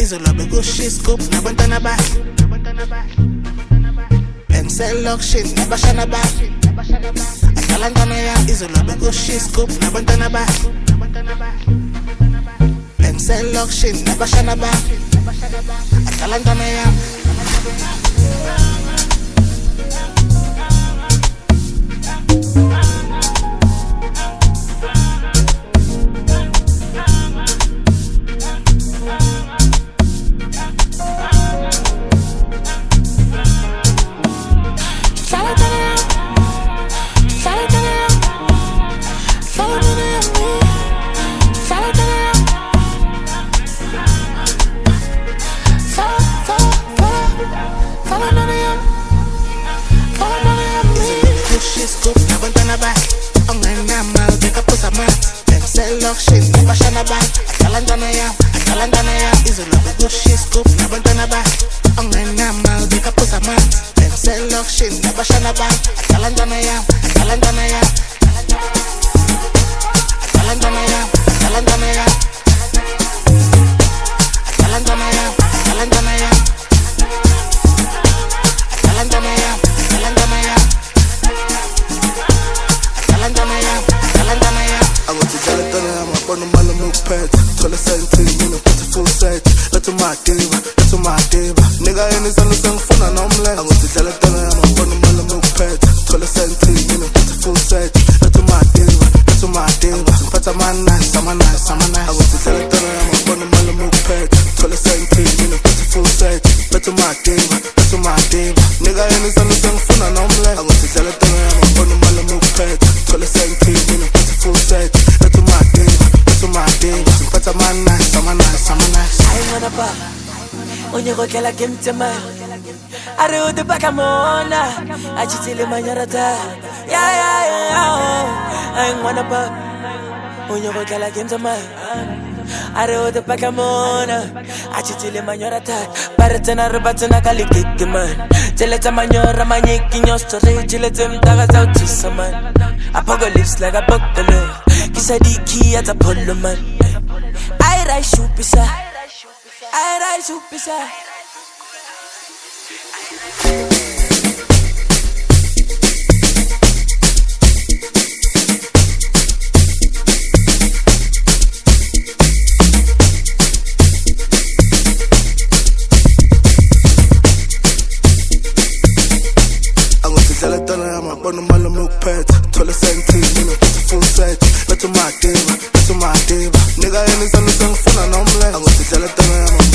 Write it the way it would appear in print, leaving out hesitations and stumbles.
izolo bekushisa nabantwana bakhe Pencil auction nabashana bakhe Ahlala ngane yami izolo bekushisa nabantwana bakhe Pencil auction nabashana bakhe Ahlala ngane yami Auction, nabashana bakhe Ahlala ngane yami izolo bekushisa nabantwana bakhe ongenamali bekaphuza amanzi Pencil auction nabashana bakhe Ahlala ngane yami Ahlala ngane yami Ahlala ngane yami Ahlala ngane yami Ahlala ngane yami Ahlala ngane yami Ahlala ngane yami Ahlala ngane yami Ahlala ngane yami Ahlala ngane yami Angotijala tana yami abona umali mukuphethe Thola 17 mina phethe full set Lethu madiba Nigga yeni isandla sengifuna nomlenze Angotijala tana yami abona umali mukuphethe Thola 17 mina phethe full set Lethu madiba Ngiphatha ama-nice Angotijala tana yami abona umali mukuphethe Thola 17 mina phethe full set Lethu madiba Nigga yeni isandla sengifuna nomlenze Angotijala tana yami abona umali mukuphethe Thola 17 mina phethe full set Lethu madiba Ngiphatha ama-nice I wanna buy Onye go kela game tema Are o de bakamona Achitile manyarata I wanna buy Onye go kela game tema Are o de bakamona Achitile manyarata Baratana rubatana kalikiki man Teleta manyora manyiki nyostori Chilete mtaga zautisa man Apocalypse like a buckle Kisadiki at Apollo man I rise shupisa Angotijala tana yami abona umali mukuphethe Thola 17 mina phethe full set Lethu madiba Nigga yeni isandla sengifuna nomlenze Angotijala tana yami